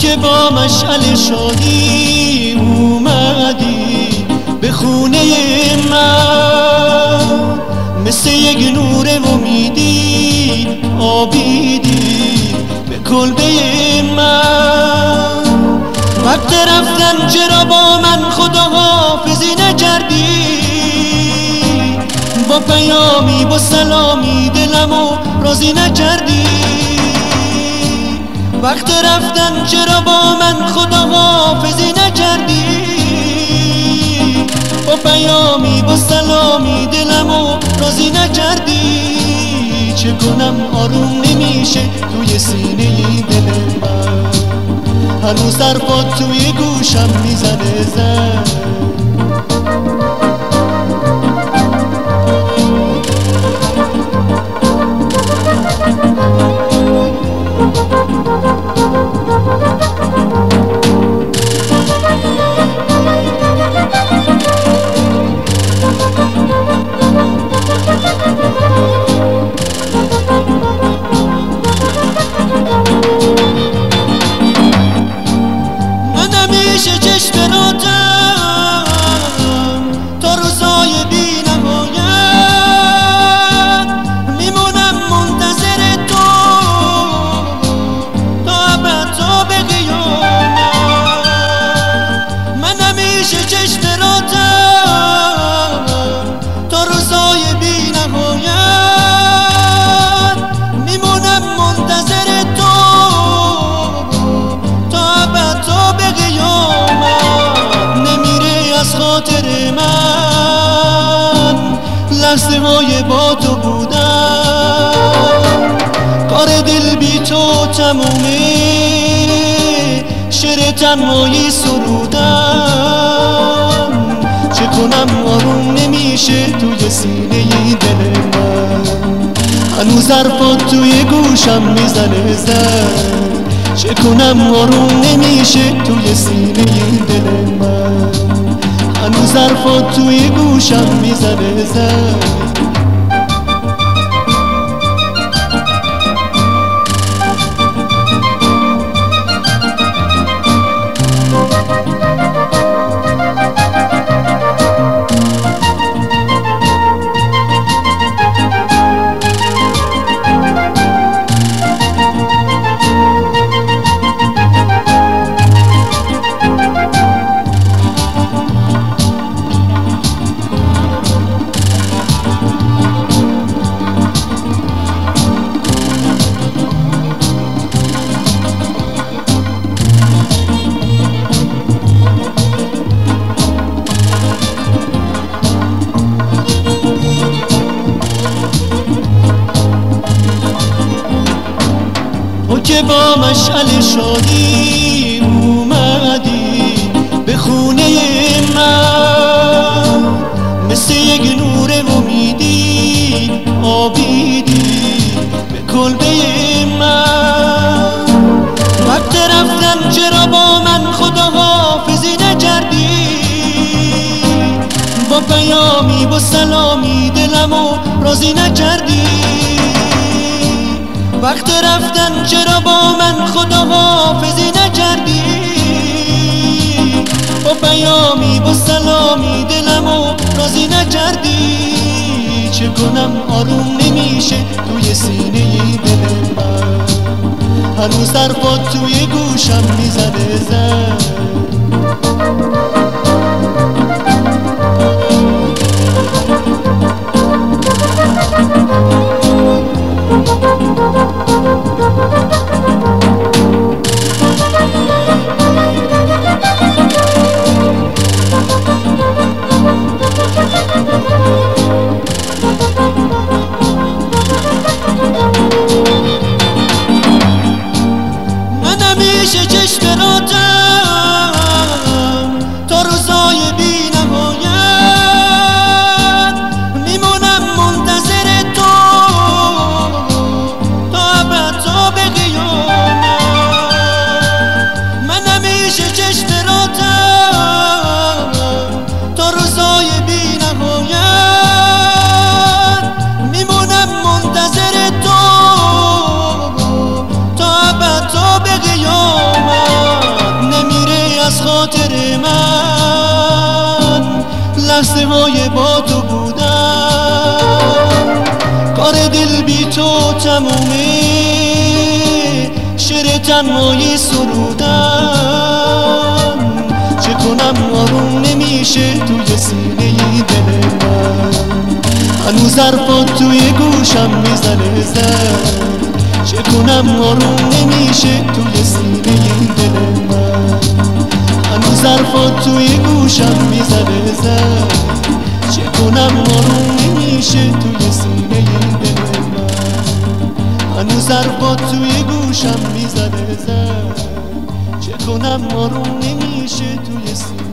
که با مشعل شادی اومدی به خونه من، مثل یک نور امیدی آبیدی به کلبه من. وقت رفتن چرا با من خداحافظی نکردی؟ با پیامی با سلامی دلمو راضی نکردی. وقت رفتن چرا با من خداحافظی نکردی؟ با پیامی با سلامی دلمو راضی نکردی. چه کنم آروم نمیشه توی سینه دل من، هنوز حرفات توی گوشم میزنه زن. لحظه های با تو بودم، کار دل بی تو تمومه، شعر تنهایی سرودم. چه کنم آروم نمیشه توی سینه دل من، هنوز حرفات توی گوشم میزنه زن. چه کنم آروم نمیشه توی سینه دل من، هنوز حرفات توی گوشم میزنه زن. که با مشعل شادی اومدی به خونه من، مثل یک نور امیدی آبیدی به کلبه من. وقت رفتن چرا با من خداحافظی نکردی؟ با پیامی با سلامی دلمو راضی نکردی. وقت رفتن چرا با من خداحافظی نکردی؟ با پیامی با سلامی دلمو راضی نکردی. چه کنم آروم نمیشه توی سینه دل من، هنوز حرفات توی گوشم میزنه زن. من همیشه چشم راتم وای با تو بودم، کار دل بی تو تمومه، شعر تنهایی سرودم. چه کنم آروم نمیشه توی سینه دل من، هنوز حرفات توی گوشم میزنه زن. چه کنم آروم نمیشه توی سینه دل من، هنوز حرفات توی گوشم میزنه زن. چه کنم آروم نمیشه توی سینه دل من، هنوز حرفات توی گوشم میزنه زن. چه کنم آروم نمیشه توی سینه